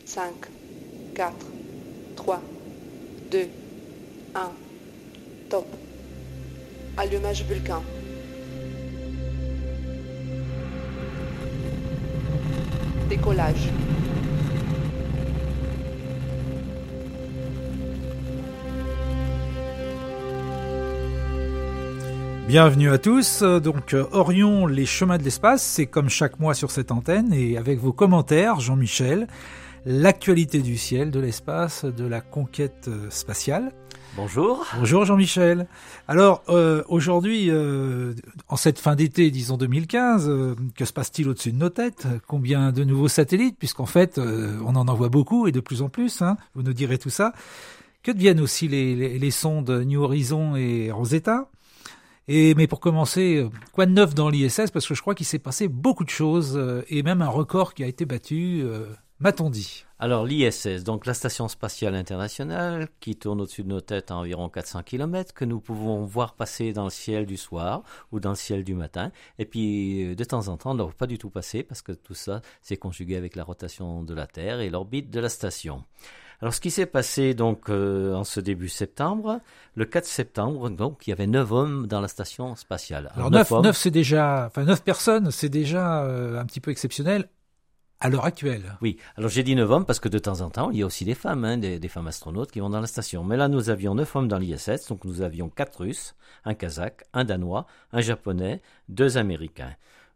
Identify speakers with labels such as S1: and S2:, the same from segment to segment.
S1: 5, 4, 3, 2, 1, top. Allumage Vulcain. Décollage.
S2: Bienvenue à tous, donc Orion, les chemins de l'espace, c'est comme chaque mois sur cette antenne et avec vos commentaires, Jean-Michel, l'actualité du ciel, de l'espace, de la conquête spatiale.
S3: Bonjour.
S2: Bonjour Jean-Michel. Alors aujourd'hui, en cette fin d'été, disons 2015, que se passe-t-il au-dessus de nos têtes ? Combien de nouveaux satellites ? Puisqu'en fait, on en envoie beaucoup et de plus en plus, vous nous direz tout ça. Que deviennent aussi les sondes New Horizons et Rosetta ? Mais pour commencer, quoi de neuf dans l'ISS ? Parce que je crois qu'il s'est passé beaucoup de choses et même un record qui a été battu, m'a-t-on dit.
S3: Alors l'ISS, donc la Station Spatiale Internationale, qui tourne au-dessus de nos têtes à environ 400 km, que nous pouvons voir passer dans le ciel du soir ou dans le ciel du matin. Et puis de temps en temps, on ne le voit pas du tout passer parce que tout ça s'est conjugué avec la rotation de la Terre et l'orbite de la station. Alors, ce qui s'est passé donc en ce début septembre, le 4 septembre, donc il y avait 9 hommes dans la station spatiale.
S2: Alors 9 c'est déjà, enfin 9 personnes, c'est déjà un petit peu exceptionnel à l'heure actuelle.
S3: Oui, alors j'ai dit 9 hommes parce que de temps en temps, il y a aussi des femmes, des femmes astronautes qui vont dans la station. Mais là, nous avions 9 hommes dans l'ISS, donc nous avions 4 Russes, un Kazakh, un Danois, un Japonais, 2 Américains.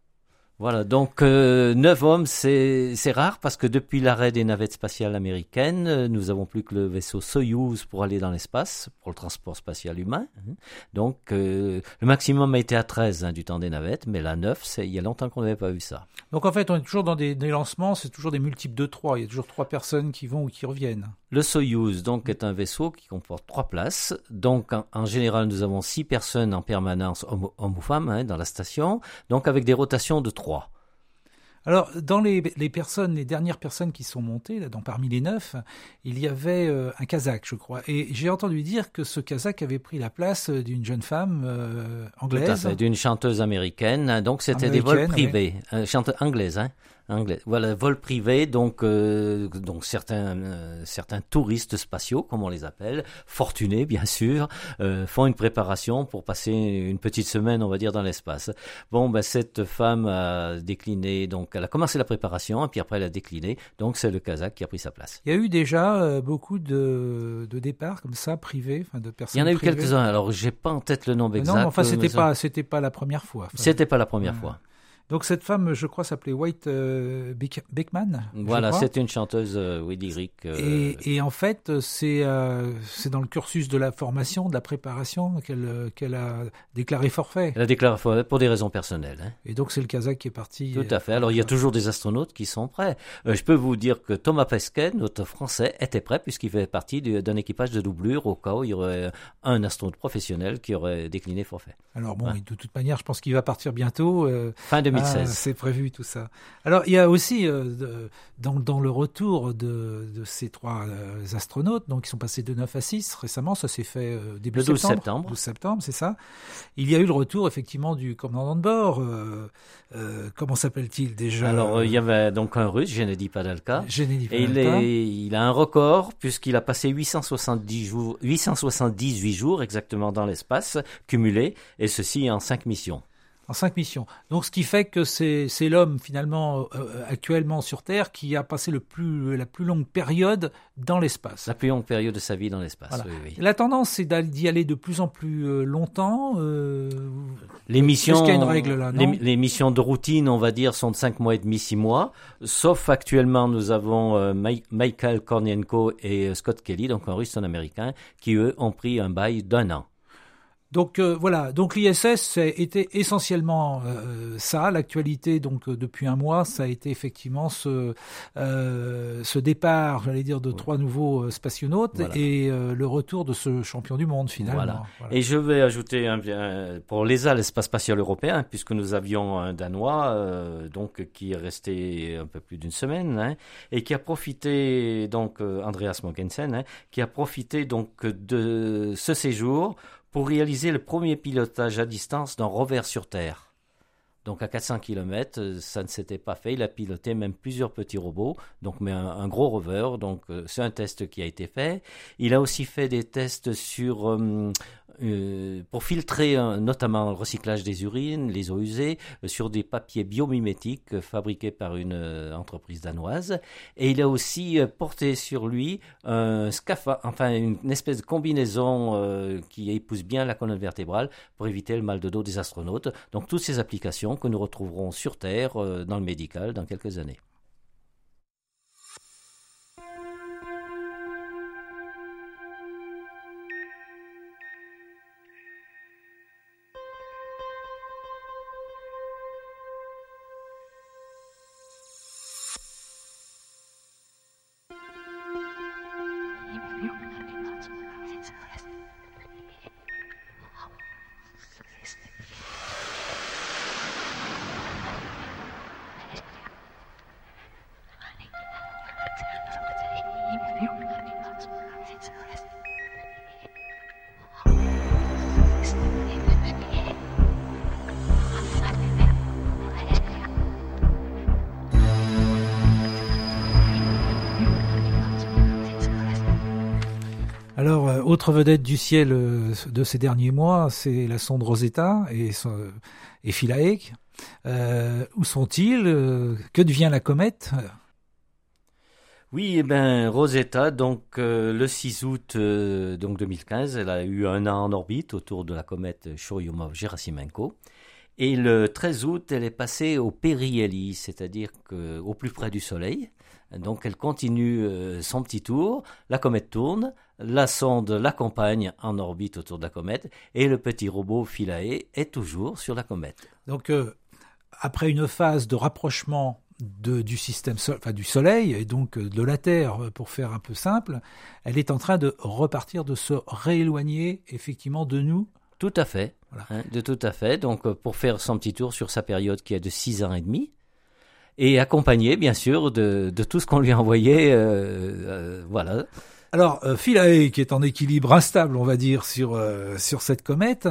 S3: Voilà, donc 9 hommes, c'est rare parce que depuis l'arrêt des navettes spatiales américaines, nous avons plus que le vaisseau Soyouz pour aller dans l'espace, pour le transport spatial humain. Donc le maximum a été à 13 du temps des navettes, mais là 9, il y a longtemps qu'on n'avait pas vu ça.
S2: Donc en fait, on est toujours dans des lancements, c'est toujours des multiples de 3, il y a toujours 3 personnes qui vont ou qui reviennent.
S3: Le Soyouz, donc, est un vaisseau qui comporte 3 places. Donc, en général, nous avons 6 personnes en permanence, hommes ou femmes, dans la station. Donc, avec des rotations de 3.
S2: Alors, dans les dernières personnes qui sont montées, là, parmi les 9, il y avait un Kazakh, je crois. Et j'ai entendu dire que ce Kazakh avait pris la place d'une jeune femme anglaise.
S3: Tout à fait, d'une chanteuse américaine. Donc, c'était des vols privés. Oui. Chanteuse anglaise, Anglais. Voilà, vol privé, donc certains touristes spatiaux, comme on les appelle, fortunés bien sûr, font une préparation pour passer une petite semaine, on va dire, dans l'espace. Bon, cette femme a décliné, donc elle a commencé la préparation, et puis après elle a décliné, donc c'est le Kazakh qui a pris sa place.
S2: Il y a eu déjà beaucoup de départs comme ça, privés, enfin de personnes.
S3: Il y en a eu
S2: privées.
S3: Quelques-uns. Alors j'ai pas en tête le nombre exact.
S2: Non, enfin c'était pas la première fois. Enfin,
S3: c'était pas la première fois.
S2: Donc cette femme, je crois, s'appelait White Beckman.
S3: Voilà, c'est une chanteuse lyrique.
S2: Et en fait, c'est dans le cursus de la formation, de la préparation, qu'elle a déclaré forfait.
S3: Elle a déclaré forfait pour des raisons personnelles.
S2: Et donc c'est le Kazakh qui est parti.
S3: Tout à fait. Alors il y a toujours des astronautes qui sont prêts. Je peux vous dire que Thomas Pesquet, notre Français, était prêt puisqu'il fait partie d'un équipage de doublure au cas où il y aurait un astronaute professionnel qui aurait décliné forfait.
S2: Alors bon, de toute manière, je pense qu'il va partir bientôt.
S3: Fin 2016.
S2: C'est prévu tout ça. Alors il y a aussi dans le retour de ces 3 astronautes, donc ils sont passés de 9 à 6 récemment, ça s'est fait début septembre. 12 septembre, c'est ça. Il y a eu le retour effectivement du commandant de bord. Comment s'appelle-t-il déjà ?
S3: Alors il y avait donc un Russe, Gennady Padalka.
S2: Et
S3: il a un record puisqu'il a passé 878 jours exactement dans l'espace cumulé, et ceci en 5 missions.
S2: En 5 missions. Donc, ce qui fait que c'est l'homme, finalement, actuellement sur Terre, qui a passé la plus longue période dans l'espace.
S3: La plus longue période de sa vie dans l'espace,
S2: voilà.
S3: Oui.
S2: La tendance, c'est d'y aller de plus en plus longtemps.
S3: Les missions,
S2: est-ce qu'il y a une règle là, non ?
S3: Les missions de routine, on va dire, sont de 5 mois et demi, 6 mois. Sauf actuellement, nous avons Michael Kornienko et Scott Kelly, donc un Russe et un Américain, qui, eux, ont pris un bail d'1 an.
S2: Donc voilà, donc l'ISS était essentiellement ça, l'actualité donc depuis un mois, ça a été effectivement ce départ, j'allais dire, de 3 nouveaux spationautes, voilà. Et le retour de ce champion du monde finalement.
S3: Voilà. Et je vais ajouter pour l'ESA, l'espace spatial européen, puisque nous avions un Danois donc qui est resté un peu plus d'une semaine, et qui a profité, donc Andreas Mogensen, qui a profité donc de ce séjour pour réaliser le premier pilotage à distance d'un rover sur Terre. Donc à 400 km, ça ne s'était pas fait. Il a piloté même plusieurs petits robots, donc mais un gros rover. Donc c'est un test qui a été fait. Il a aussi fait des tests pour filtrer notamment le recyclage des urines, les eaux usées, sur des papiers biomimétiques fabriqués par une entreprise danoise. Et il a aussi porté sur lui un scaphandre, enfin une espèce de combinaison qui épouse bien la colonne vertébrale pour éviter le mal de dos des astronautes. Donc toutes ces applications que nous retrouverons sur Terre dans le médical dans quelques années.
S2: Alors, autre vedette du ciel de ces derniers mois, c'est la sonde Rosetta et Philae. Où sont-ils? Que devient la comète?
S3: Oui, eh ben Rosetta, donc le 6 août donc 2015, elle a eu un an en orbite autour de la comète Churyumov-Gerasimenko. Et le 13 août, elle est passée au périhélie, c'est-à-dire au plus près du Soleil. Donc elle continue son petit tour, la comète tourne, la sonde l'accompagne en orbite autour de la comète et le petit robot Philae est toujours sur la comète.
S2: Donc après une phase de rapprochement du système du Soleil et donc de la Terre, pour faire un peu simple, elle est en train de repartir, de se rééloigner effectivement de nous.
S3: Tout à fait,
S2: voilà.
S3: Tout à fait. Donc pour faire son petit tour sur sa période qui est de 6 ans et demi. Et accompagné, bien sûr, de tout ce qu'on lui a envoyé, voilà.
S2: Alors, Philae, qui est en équilibre instable, on va dire, sur cette comète,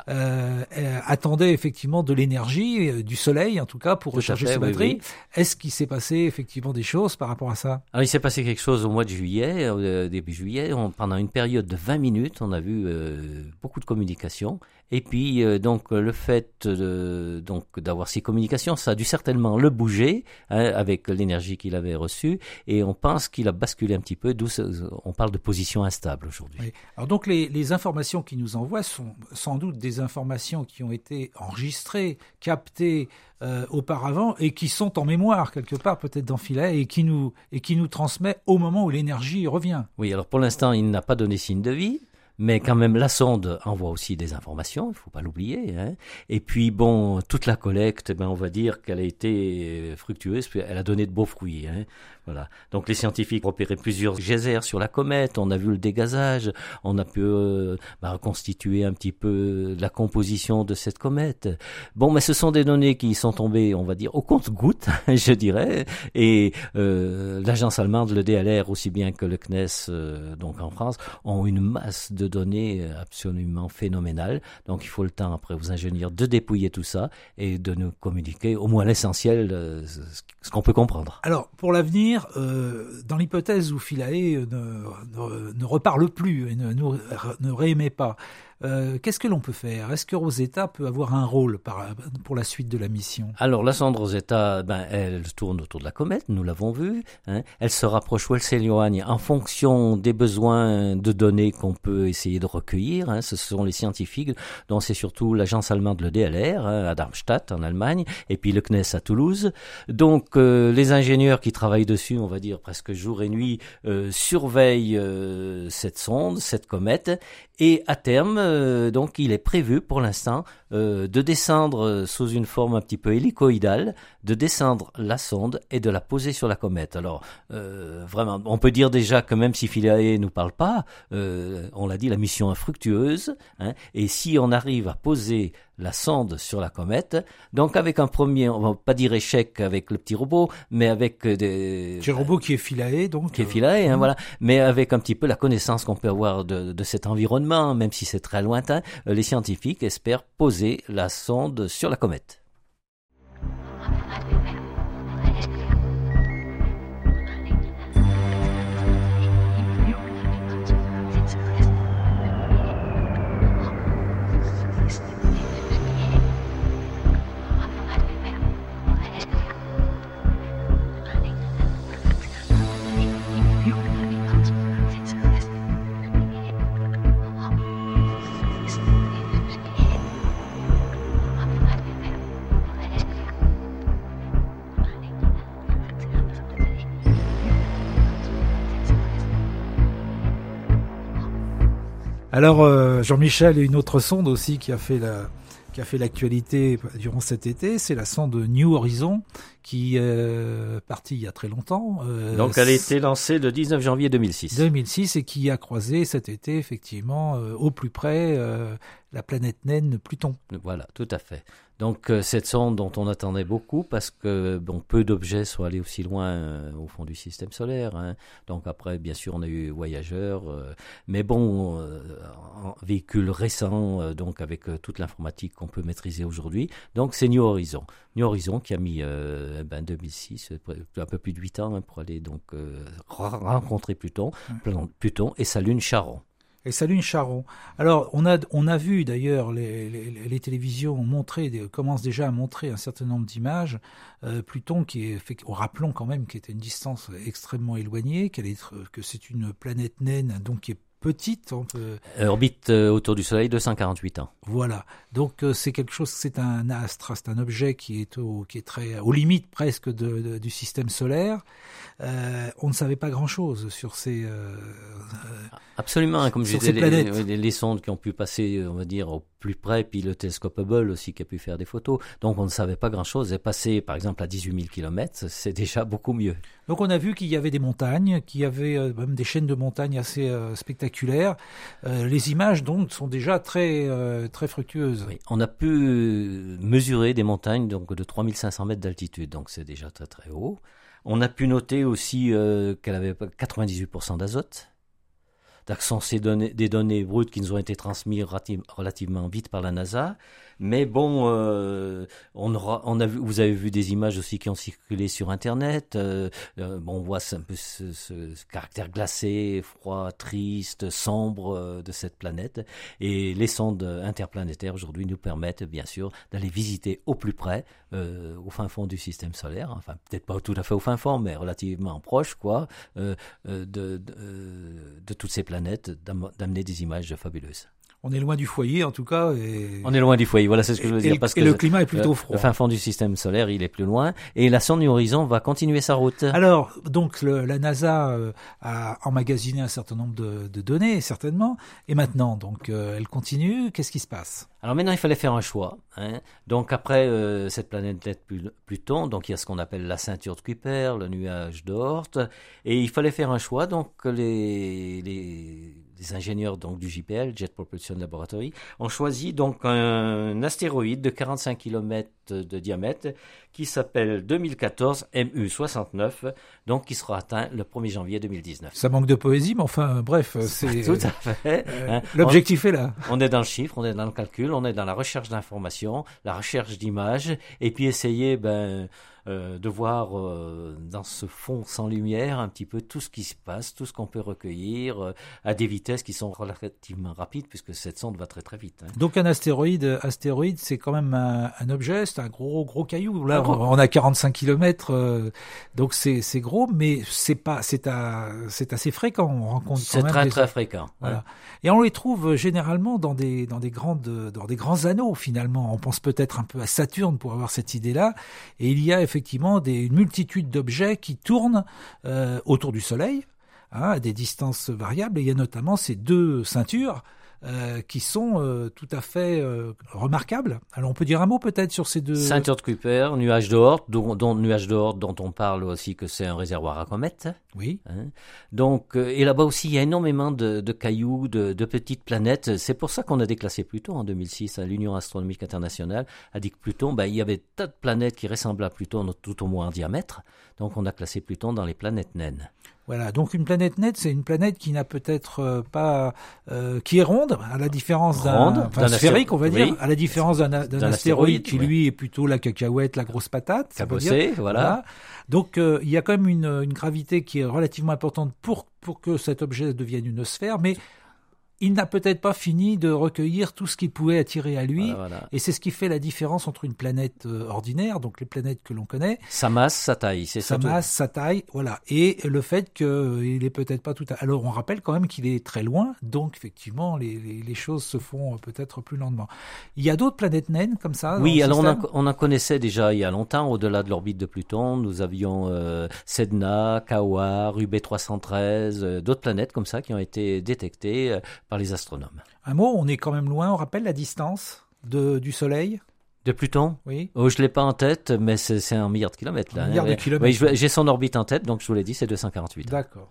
S2: attendait effectivement de l'énergie du Soleil, en tout cas, pour recharger ses batteries. Oui. Est-ce qu'il s'est passé effectivement des choses par rapport à ça?
S3: Alors, il s'est passé quelque chose au mois de juillet, début juillet. Pendant une période de 20 minutes, on a vu beaucoup de communication. Et puis, donc, le fait d'avoir ces communications, ça a dû certainement le bouger, avec l'énergie qu'il avait reçue. Et on pense qu'il a basculé un petit peu, d'où on parle de position instable aujourd'hui.
S2: Oui. Alors donc, les informations qu'il nous envoie sont sans doute des informations qui ont été enregistrées, captées auparavant et qui sont en mémoire quelque part, peut-être dans Philae, et qui nous transmet au moment où l'énergie revient.
S3: Oui, alors pour l'instant, il n'a pas donné signe de vie. Mais quand même, la sonde envoie aussi des informations, il ne faut pas l'oublier. Et puis, bon, toute la collecte, on va dire qu'elle a été fructueuse, puis elle a donné de beaux fruits. Voilà. Donc, les scientifiques ont repéré plusieurs geysers sur la comète, on a vu le dégazage, on a pu reconstituer un petit peu la composition de cette comète. Bon, mais ce sont des données qui sont tombées, on va dire, au compte-gouttes, je dirais. Et l'agence allemande, le DLR, aussi bien que le CNES, donc en France, ont une masse de données absolument phénoménales. Donc, il faut le temps après aux ingénieurs de dépouiller tout ça et de nous communiquer au moins l'essentiel, ce qu'on peut comprendre.
S2: Alors, pour l'avenir, dans l'hypothèse où Philae ne reparle plus et ne réémet pas, qu'est-ce que l'on peut faire? Est-ce que Rosetta peut avoir un rôle pour la suite de la mission?
S3: Alors, la sonde Rosetta, elle tourne autour de la comète, nous l'avons vu. Elle se rapproche ou elle s'éloigne en fonction des besoins de données qu'on peut essayer de recueillir. Ce sont les scientifiques, dont c'est surtout l'agence allemande, le DLR, à Darmstadt, en Allemagne, et puis le CNES à Toulouse. Donc, les ingénieurs qui travaillent dessus, on va dire presque jour et nuit, surveillent cette sonde, cette comète, et à terme, donc il est prévu pour l'instant de descendre sous une forme un petit peu hélicoïdale, de descendre la sonde et de la poser sur la comète. Alors vraiment, on peut dire déjà que même si Philae nous parle pas, on l'a dit, la mission est fructueuse, et si on arrive à poser la sonde sur la comète, donc avec un premier, on va pas dire échec avec le petit robot, mais avec des...
S2: Petit robot qui est Philae, donc.
S3: Qui est Philae, voilà. Mais avec un petit peu la connaissance qu'on peut avoir de cet environnement, même si c'est très lointain, les scientifiques espèrent poser la sonde sur la comète.
S2: Alors, Jean-Michel, et une autre sonde aussi qui a fait l'actualité durant cet été, c'est la sonde New Horizon qui est partie il y a très longtemps.
S3: Donc elle a été lancée le 19 janvier 2006.
S2: 2006 et qui a croisé cet été effectivement au plus près la planète naine Pluton.
S3: Voilà, tout à fait. Donc cette sonde dont on attendait beaucoup parce que peu d'objets sont allés aussi loin au fond du système solaire. Hein. Donc après, bien sûr, on a eu Voyager, mais un véhicule récent, donc avec toute l'informatique qu'on peut maîtriser aujourd'hui. Donc c'est New Horizon. New Horizon qui a mis 2006, un peu plus de 8 ans pour aller donc rencontrer Pluton et sa lune Charon.
S2: Et sa lune Charon. Alors, on a vu d'ailleurs les télévisions commencent déjà à montrer un certain nombre d'images. Pluton, rappelons quand même, qui était une distance extrêmement éloignée, que c'est une planète naine, donc qui est petite.
S3: Orbite autour du Soleil 248 ans.
S2: Voilà. Donc c'est quelque chose, c'est un astre, c'est un objet qui est très aux limites presque du système solaire. On ne savait pas grand-chose sur ces
S3: absolument, comme je disais, les sondes qui ont pu passer, on va dire, au plus près, puis le télescope Hubble aussi qui a pu faire des photos. Donc on ne savait pas grand-chose. Et passer, par exemple, à 18 000 km, c'est déjà beaucoup mieux.
S2: Donc on a vu qu'il y avait des montagnes, qu'il y avait même des chaînes de montagnes assez spectaculaires. Les images donc sont déjà très très fructueuses.
S3: Oui, on a pu mesurer des montagnes donc de 3500 mètres d'altitude, donc c'est déjà très très haut. On a pu noter aussi qu'elle avait 98% d'azote. Donc, ce sont des données brutes qui nous ont été transmises relativement vite par la NASA. Mais bon, vous avez vu des images aussi qui ont circulé sur Internet. On voit un peu ce caractère glacé, froid, triste, sombre de cette planète. Et les sondes interplanétaires aujourd'hui nous permettent, bien sûr, d'aller visiter au plus près, au fin fond du système solaire. Enfin, peut-être pas tout à fait au fin fond, mais relativement proche, quoi, de toutes ces planètes, d'amener des images fabuleuses.
S2: On est loin du foyer, en tout cas.
S3: On est loin du foyer, voilà, c'est ce que je veux dire. Parce
S2: que le climat est plutôt froid.
S3: Le fin fond du système solaire, il est plus loin. Et la sonde New Horizon va continuer sa route.
S2: Alors, donc, la NASA a emmagasiné un certain nombre de données, certainement. Et maintenant, donc, elle continue. Qu'est-ce qui se passe ?
S3: Alors maintenant, il fallait faire un choix. Hein. Donc après cette planète Pluton, donc il y a ce qu'on appelle la ceinture de Kuiper, le nuage d'Oort, et il fallait faire un choix. Donc les ingénieurs donc du JPL, Jet Propulsion Laboratory, ont choisi donc un astéroïde de 45 km de diamètre qui s'appelle 2014 MU69, donc qui sera atteint le 1er janvier 2019.
S2: Ça manque de poésie, mais enfin bref, c'est
S3: tout à fait.
S2: L'objectif est là.
S3: On est dans le chiffre, on est dans le calcul, on est dans la recherche d'informations, la recherche d'images, et puis essayer de voir dans ce fond sans lumière un petit peu tout ce qui se passe, tout ce qu'on peut recueillir à des vitesses qui sont relativement rapides puisque cette sonde va très très vite. Hein.
S2: Donc un astéroïde, c'est quand même un objet, c'est un gros caillou. Là, on a 45 km, donc c'est gros, mais c'est assez fréquent. On rencontre
S3: c'est très très fréquent.
S2: Voilà. Hein. Et on les trouve généralement dans des grands anneaux finalement. On pense peut-être un peu à Saturne pour avoir cette idée-là. Et il y a effectivement une multitude d'objets qui tournent autour du Soleil, à des distances variables. Et il y a notamment ces deux ceintures qui sont tout à fait remarquables. Alors on peut dire un mot peut-être sur ces deux...
S3: Ceinture de Kuiper, nuage d'Oort, dont on parle aussi que c'est un réservoir à comètes.
S2: Oui.
S3: Hein. Donc, et là-bas aussi, il y a énormément de cailloux, de petites planètes. C'est pour ça qu'on a déclassé Pluton en 2006. L'Union astronomique internationale a dit que Pluton, il y avait tas de planètes qui ressemblaient à Pluton, tout au moins en diamètre. Donc on a classé Pluton dans les planètes naines.
S2: Voilà, donc une planète naine, c'est une planète qui n'a peut-être pas, qui est ronde, à la différence d'un sphérique, on va dire, à la différence d'un astéroïde qui lui est plutôt la cacahuète, la grosse patate.
S3: Cabossé, voilà.
S2: Donc il y a quand même une gravité qui est relativement importante pour que cet objet devienne une sphère, mais il n'a peut-être pas fini de recueillir tout ce qui pouvait attirer à lui. Voilà. Et c'est ce qui fait la différence entre une planète ordinaire, donc les planètes que l'on connaît.
S3: Sa masse, sa taille, c'est ça.
S2: Sa masse, sa taille, voilà. Et le fait qu'il est peut-être pas tout à... Alors on rappelle quand même qu'il est très loin, donc effectivement les choses se font peut-être plus lentement. Il y a d'autres planètes naines comme ça.
S3: Oui, alors on en connaissait déjà il y a longtemps, au-delà de l'orbite de Pluton. Nous avions Sedna, Quaoar, UB313, d'autres planètes comme ça qui ont été détectées par les astronomes.
S2: Un mot, on est quand même loin, on rappelle la distance du Soleil?
S3: De Pluton?
S2: Oui.
S3: Oh, je l'ai pas en tête, mais c'est 1 milliard de kilomètres. Là,
S2: 1 milliard de kilomètres.
S3: Oui, j'ai son orbite en tête, donc je vous l'ai dit, c'est 248.
S2: D'accord.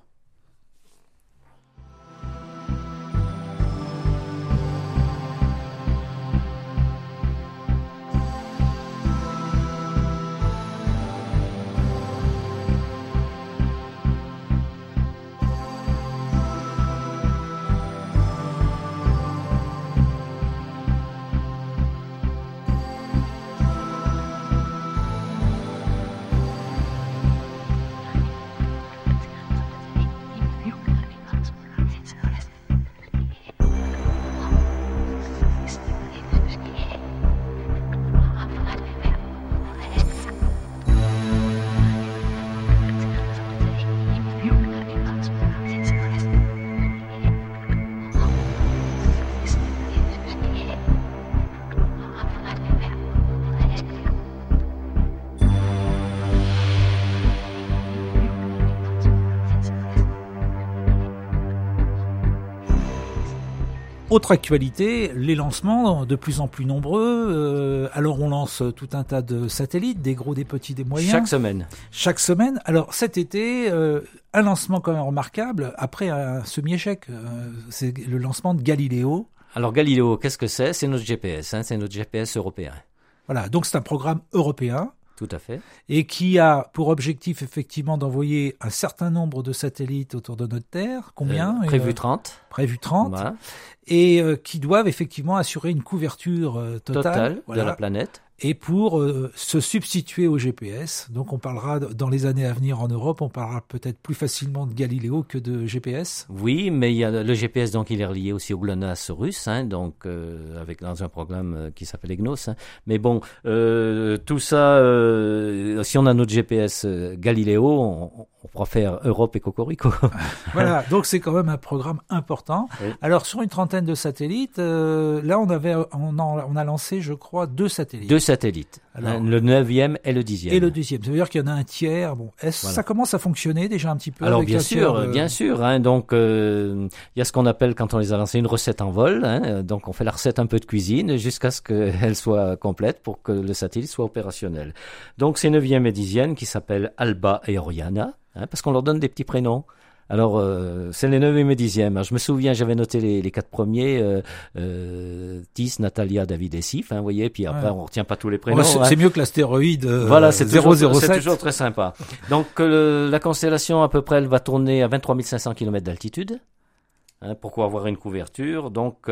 S2: Autre actualité, les lancements de plus en plus nombreux. Alors on lance tout un tas de satellites, des gros, des petits, des moyens. Chaque semaine. Alors cet été, un lancement quand même remarquable, après un semi-échec, c'est le lancement de Galileo.
S3: Alors Galileo, qu'est-ce que c'est? C'est notre GPS, c'est notre GPS européen.
S2: Voilà, donc c'est un programme européen.
S3: Tout à fait.
S2: Et qui a pour objectif effectivement d'envoyer un certain nombre de satellites autour de notre Terre. Combien?
S3: Prévu 30.
S2: Prévu 30.
S3: Voilà.
S2: Et qui doivent effectivement assurer une couverture totale
S3: de la planète.
S2: Et pour se substituer au GPS. Donc on parlera dans les années à venir en Europe, on parlera peut-être plus facilement de Galileo que de GPS.
S3: Oui, mais il y a le GPS, donc il est relié aussi au GLONASS russe, donc avec dans un programme qui s'appelle EGNOS. Mais bon, tout ça, si on a notre GPS Galileo, on pourra faire Europe et Cocorico.
S2: Voilà, donc c'est quand même un programme important. Oui. Alors sur une trentaine de satellites, là on a lancé, je crois, 2 satellites.
S3: 2 satellites. Alors, le 9e et le 10e.
S2: Et le 10e. Ça veut dire qu'il y en a un tiers. Bon, est-ce que ça commence à fonctionner déjà un petit peu?
S3: Alors
S2: avec
S3: bien sûr. Donc il y a ce qu'on appelle quand on les a lancés une recette en vol. Donc on fait la recette un peu de cuisine jusqu'à ce qu'elle soit complète pour que le satellite soit opérationnel. Donc c'est 9e et 10e qui s'appellent Alba et Oriana, parce qu'on leur donne des petits prénoms. Alors, c'est les 9e et 10e. Alors, je me souviens, j'avais noté les 4 premiers, Tis, Natalia, David et Sif, vous voyez, puis après, on retient pas tous les prénoms.
S2: C'est mieux que l'astéroïde
S3: voilà, c'est
S2: 007.
S3: C'est toujours très sympa. Donc, la constellation, à peu près, elle va tourner à 23 500 km d'altitude. Pour avoir une couverture. Donc,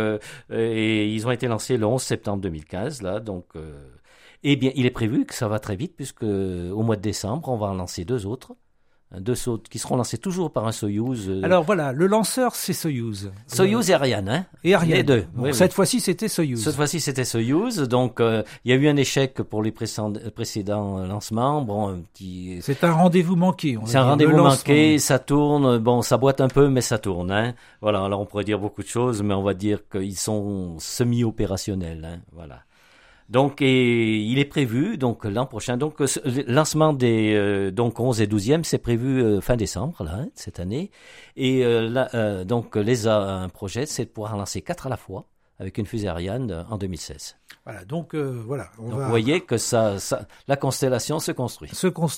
S3: et ils ont été lancés le 11 septembre 2015, là, donc... eh bien, il est prévu que ça va très vite, puisque au mois de décembre, on va en lancer 2 autres. 2 sautes qui seront lancés toujours par un Soyouz.
S2: Alors voilà, le lanceur c'est Soyouz.
S3: Soyouz et Ariane,
S2: Et Ariane.
S3: Les 2.
S2: Bon, cette fois-ci c'était Soyouz.
S3: Cette fois-ci c'était Soyouz. Donc il y a eu un échec pour les précédents lancements. Bon,
S2: c'est un rendez-vous manqué.
S3: C'est un rendez-vous manqué. Ça tourne. Bon, ça boite un peu, mais ça tourne. Voilà. Alors on pourrait dire beaucoup de choses, mais on va dire qu'ils sont semi-opérationnels. Voilà. Donc, et il est prévu, donc, l'an prochain, donc, le lancement des, donc, 11 et 12e, c'est prévu, fin décembre, là, cette année. Et, là, donc, l'ESA a un projet, c'est de pouvoir en lancer 4 à la fois, avec une fusée Ariane en 2016.
S2: Voilà, donc, voilà.
S3: Vous voyez que la constellation se construit.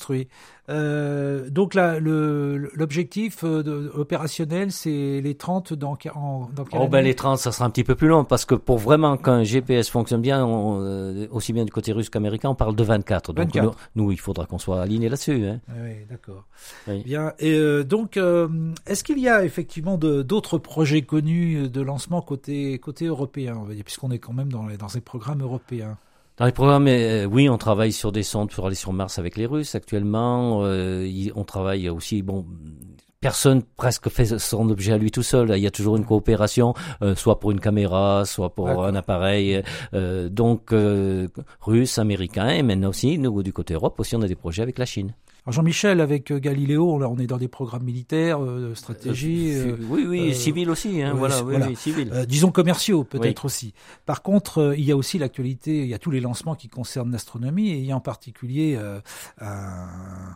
S2: Donc là, l'objectif opérationnel, c'est les 30 dans quelle année?
S3: Les 30, ça sera un petit peu plus long, parce que pour vraiment qu'un GPS fonctionne bien, aussi bien du côté russe qu'américain, on parle de 24. Donc
S2: 24.
S3: Nous, il faudra qu'on soit aligné là-dessus.
S2: Oui, d'accord.
S3: Oui.
S2: Bien. Et donc, est-ce qu'il y a effectivement d'autres projets connus de lancement côté européen, on va dire, puisqu'on est quand même dans ces programmes européens?
S3: Dans les programmes, oui, on travaille sur des sondes pour aller sur Mars avec les Russes actuellement. On travaille aussi, personne presque fait son objet à lui tout seul. Il y a toujours une coopération, soit pour une caméra, soit pour un appareil. Donc, russe, américain, et maintenant aussi, nous, du côté Europe, aussi, on a des projets avec la Chine.
S2: Alors Jean-Michel, avec Galileo, là, on est dans des programmes militaires, stratégie.
S3: Oui, civil aussi, voilà. Civil.
S2: Disons commerciaux, peut-être aussi. Par contre, il y a aussi l'actualité, il y a tous les lancements qui concernent l'astronomie, et il y a en particulier un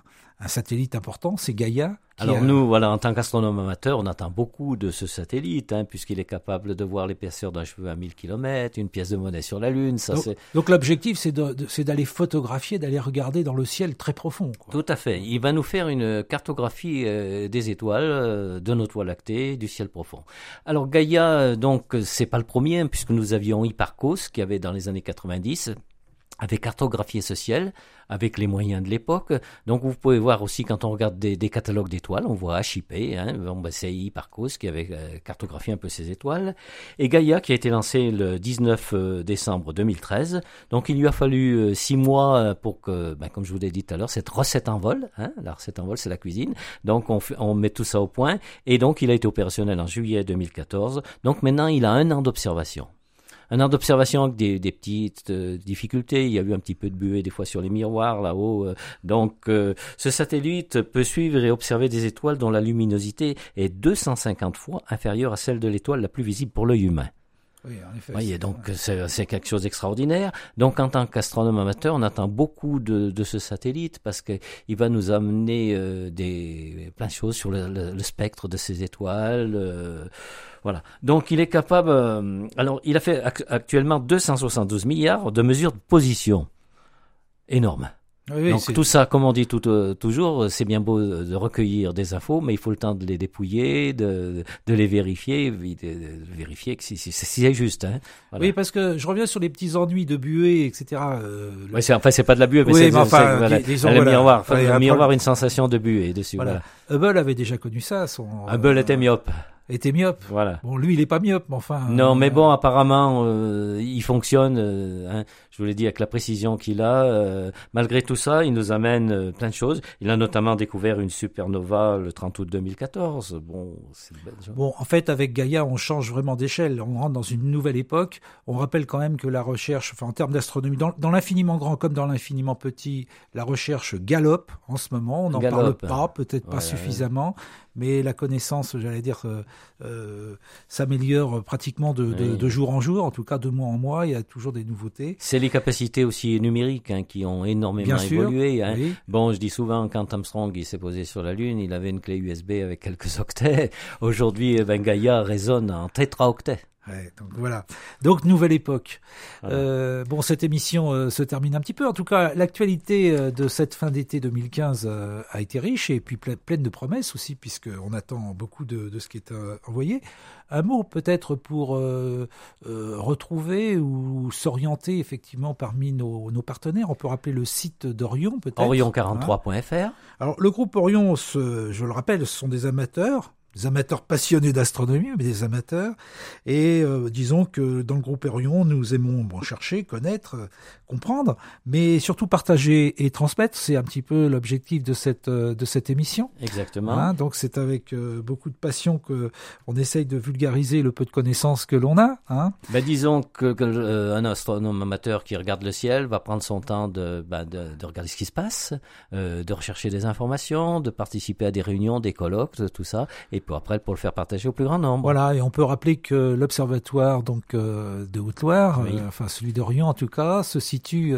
S2: un satellite important, c'est Gaïa.
S3: Alors nous, voilà, en tant qu'astronome amateur, on attend beaucoup de ce satellite, puisqu'il est capable de voir l'épaisseur d'un cheveu à 1000 km, une pièce de monnaie sur la Lune.
S2: Donc l'objectif, c'est d'aller photographier, d'aller regarder dans le ciel très profond, quoi.
S3: Tout à fait. Il va nous faire une cartographie des étoiles, de notre Voie lactée, du ciel profond. Alors Gaïa, donc, c'est pas le premier, puisque nous avions Hipparcos, qui avait dans les années 90... avait cartographié ce ciel avec les moyens de l'époque. Donc vous pouvez voir aussi quand on regarde des catalogues d'étoiles, on voit HIP, c'est Hipparcos qui avait cartographié un peu ces étoiles. Et Gaïa qui a été lancé le 19 décembre 2013. Donc il lui a fallu 6 mois pour que, comme je vous l'ai dit tout à l'heure, cette recette en vol, la recette en vol c'est la cuisine. Donc on met tout ça au point. Et donc il a été opérationnel en juillet 2014. Donc maintenant il a 1 an d'observation. Un an d'observation avec des petites difficultés. Il y a eu un petit peu de buée des fois sur les miroirs là-haut. Donc, ce satellite peut suivre et observer des étoiles dont la luminosité est 250 fois inférieure à celle de l'étoile la plus visible pour l'œil humain.
S2: Oui, en effet.
S3: Oui, donc c'est quelque chose d'extraordinaire. Donc en tant qu'astronome amateur, on attend beaucoup de ce satellite parce que il va nous amener plein de choses sur le spectre de ces étoiles. Voilà. Donc il est capable. Alors il a fait actuellement 272 milliards de mesures de position. Énorme.
S2: Oui,
S3: donc tout ça, comme on dit toujours, c'est bien beau de recueillir des infos, mais il faut le temps de les dépouiller, de les vérifier, de vérifier que si c'est juste.
S2: Voilà. Oui, parce que je reviens sur les petits ennuis de buée, etc.
S3: Oui, c'est pas de la buée, mais
S2: oui,
S3: le miroir. Le miroir, une sensation de buée dessus.
S2: Voilà. Hubble avait déjà connu ça.
S3: Hubble était myope.
S2: Était myope.
S3: Voilà.
S2: Bon, lui, il est pas myope, mais enfin.
S3: Non, mais bon, apparemment, il fonctionne. Je vous l'ai dit avec la précision qu'il a. Malgré tout ça, il nous amène plein de choses. Il a notamment découvert une supernova le 30 août 2014.
S2: Bon, en fait, avec Gaïa, on change vraiment d'échelle. On rentre dans une nouvelle époque. On rappelle quand même que la recherche, en termes d'astronomie, dans l'infiniment grand comme dans l'infiniment petit, la recherche galope en ce moment. On n'en parle pas, peut-être pas suffisamment. Mais la connaissance, j'allais dire, s'améliore pratiquement de jour en jour, en tout cas de mois en mois. Il y a toujours des nouveautés.
S3: C'est les capacités aussi numériques qui ont énormément évolué. Oui. Bon, je dis souvent, quand Armstrong il s'est posé sur la Lune, il avait une clé USB avec quelques octets. Aujourd'hui, Gaïa résonne en tétraoctets.
S2: Ouais, donc voilà. Donc nouvelle époque. Voilà. Bon, cette émission se termine un petit peu. En tout cas, l'actualité de cette fin d'été 2015 a été riche et puis pleine de promesses aussi, puisque on attend beaucoup de ce qui est envoyé. Un mot peut-être pour retrouver ou s'orienter effectivement parmi nos partenaires. On peut rappeler le site d'Orion peut-être.
S3: Orion43.fr.
S2: Alors le groupe Orion, je le rappelle, ce sont des amateurs passionnés d'astronomie, mais des amateurs. Et disons que dans le groupe Orion, nous aimons chercher, connaître, comprendre, mais surtout partager et transmettre. C'est un petit peu l'objectif de cette émission.
S3: Exactement.
S2: Donc c'est avec beaucoup de passion que on essaye de vulgariser le peu de connaissances que l'on a.
S3: Disons que un astronome amateur qui regarde le ciel va prendre son temps de regarder ce qui se passe, de rechercher des informations, de participer à des réunions, des colloques, tout ça, et puis après pour le faire partager au plus grand nombre.
S2: Voilà, et on peut rappeler que l'observatoire de Haute-Loire, celui d'Orion en tout cas, se situe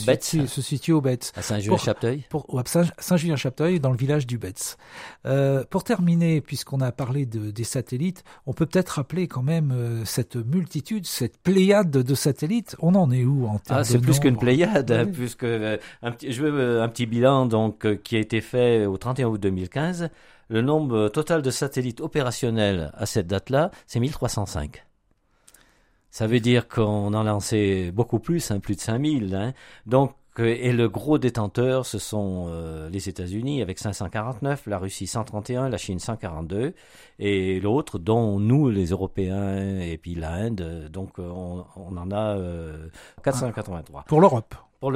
S2: au Betz.
S3: À Saint-Julien-Chapteuil.
S2: Saint-Julien-Chapteuil, dans le village du Betz. Pour terminer, puisqu'on a parlé des satellites, on peut peut-être rappeler quand même cette multitude, cette pléiade de satellites. On en est où en termes de
S3: c'est plus
S2: nombre?
S3: qu'une pléiade, puisque je veux un petit bilan qui a été fait au 31 août 2015. Le nombre total de satellites opérationnels à cette date-là, c'est 1305. Ça veut dire qu'on en a lancé beaucoup plus, plus de 5000. Donc, et le gros détenteur, ce sont les États-Unis avec 549, la Russie 131, la Chine 142, et l'autre, dont nous, les Européens, et puis l'Inde, donc on en a 483.
S2: Pour l'Europe.
S3: Pour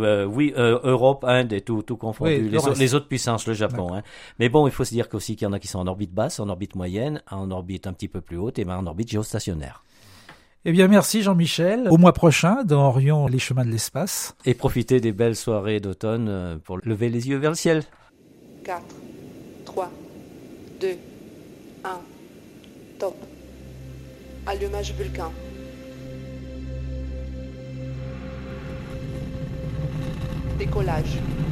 S3: Europe, Inde et tout confondu, les autres puissances, le Japon. Mais bon, il faut se dire qu'il y en a qui sont en orbite basse, en orbite moyenne, en orbite un petit peu plus haute et en orbite géostationnaire.
S2: Eh bien, merci Jean-Michel. Au mois prochain, dans Orion, les chemins de l'espace.
S3: Et profitez des belles soirées d'automne pour lever les yeux vers le ciel.
S1: 4, 3, 2, 1, top. Allumage Vulcain. Décollage.